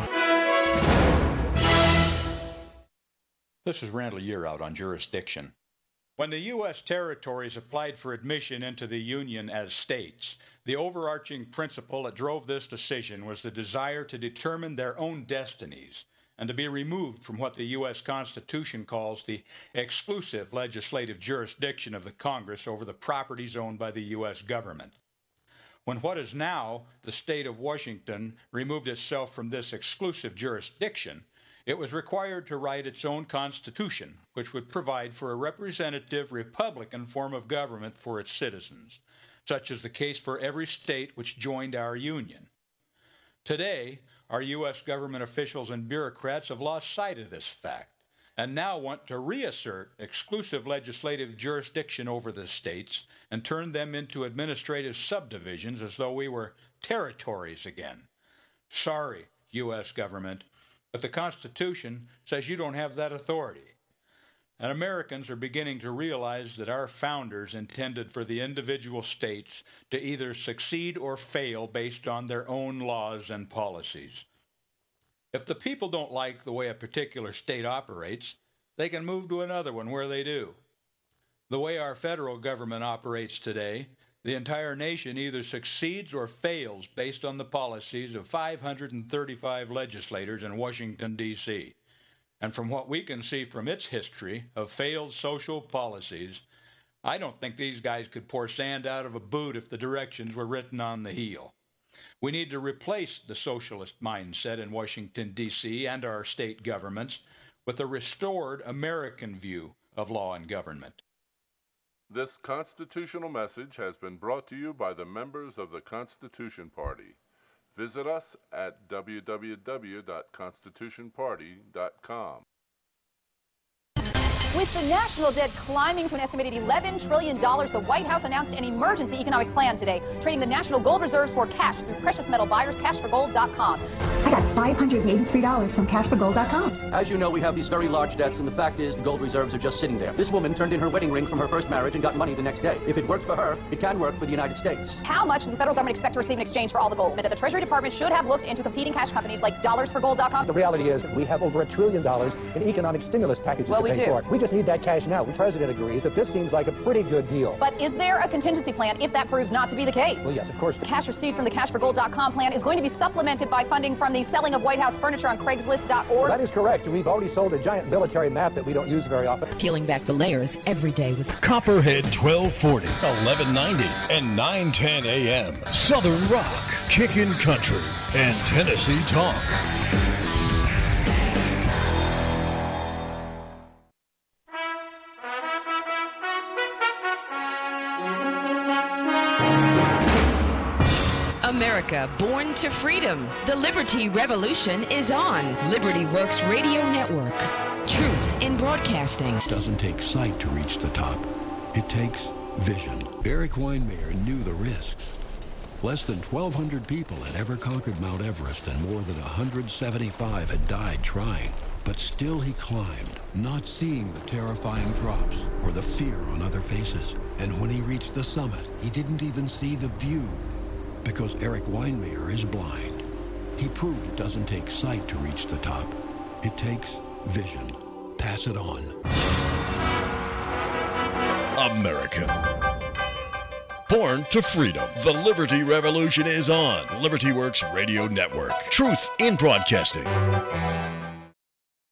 This is Randall Yearout on jurisdiction. When the U.S. territories applied for admission into the Union as states, the overarching principle that drove this decision was the desire to determine their own destinies and to be removed from what the U.S. Constitution calls the exclusive legislative jurisdiction of the Congress over the properties owned by the U.S. government. When what is now the state of Washington removed itself from this exclusive jurisdiction, it was required to write its own constitution, which would provide for a representative Republican form of government for its citizens, such is the case for every state which joined our Union. Today, our U.S. government officials and bureaucrats have lost sight of this fact and now want to reassert exclusive legislative jurisdiction over the states and turn them into administrative subdivisions as though we were territories again. Sorry, U.S. government, but the Constitution says you don't have that authority. And Americans are beginning to realize that our founders intended for the individual states to either succeed or fail based on their own laws and policies. If the people don't like the way a particular state operates, they can move to another one where they do. The way our federal government operates today, the entire nation either succeeds or fails based on the policies of 535 legislators in Washington, D.C. And from what we can see from its history of failed social policies, I don't think these guys could pour sand out of a boot if the directions were written on the heel. We need to replace the socialist mindset in Washington, D.C. and our state governments with a restored American view of law and government. This constitutional message has been brought to you by the members of the Constitution Party. Visit us at www.constitutionparty.com. With the national debt climbing to an estimated $11 trillion, the White House announced an emergency economic plan today, trading the national gold reserves for cash through precious metal buyers, cashforgold.com. I got $583 from cashforgold.com. As you know, we have these very large debts, and the fact is the gold reserves are just sitting there. This woman turned in her wedding ring from her first marriage and got money the next day. If it worked for her, it can work for the United States. How much does the federal government expect to receive in exchange for all the gold? That the Treasury Department should have looked into competing cash companies like dollarsforgold.com. The reality is we have over $1 trillion in economic stimulus packages to pay for it. We just need that cash now. The president agrees that this seems like a pretty good deal. But is there a contingency plan if that proves not to be the case? Well, yes, of course. The cash received from the cashforgold.com plan is going to be supplemented by funding from the selling of White House furniture on Craigslist.org. Well, that is correct. We've already sold a giant military map that we don't use very often. Peeling back the layers every day with Copperhead 1240, 1190, and 910 a.m. Southern Rock, Kickin' Country, and Tennessee Talk. America, born to freedom. The Liberty Revolution is on. Liberty Works Radio Network. Truth in broadcasting. It doesn't take sight to reach the top. It takes vision. Eric Weinmayer knew the risks. Less than 1,200 people had ever conquered Mount Everest, and more than 175 had died trying. But still he climbed, not seeing the terrifying drops or the fear on other faces. And when he reached the summit, he didn't even see the view. Because Eric Weinmayer is blind. He proved it doesn't take sight to reach the top. It takes vision. Pass it on. America, born to freedom. The Liberty Revolution is on. Liberty Works Radio Network. Truth in broadcasting.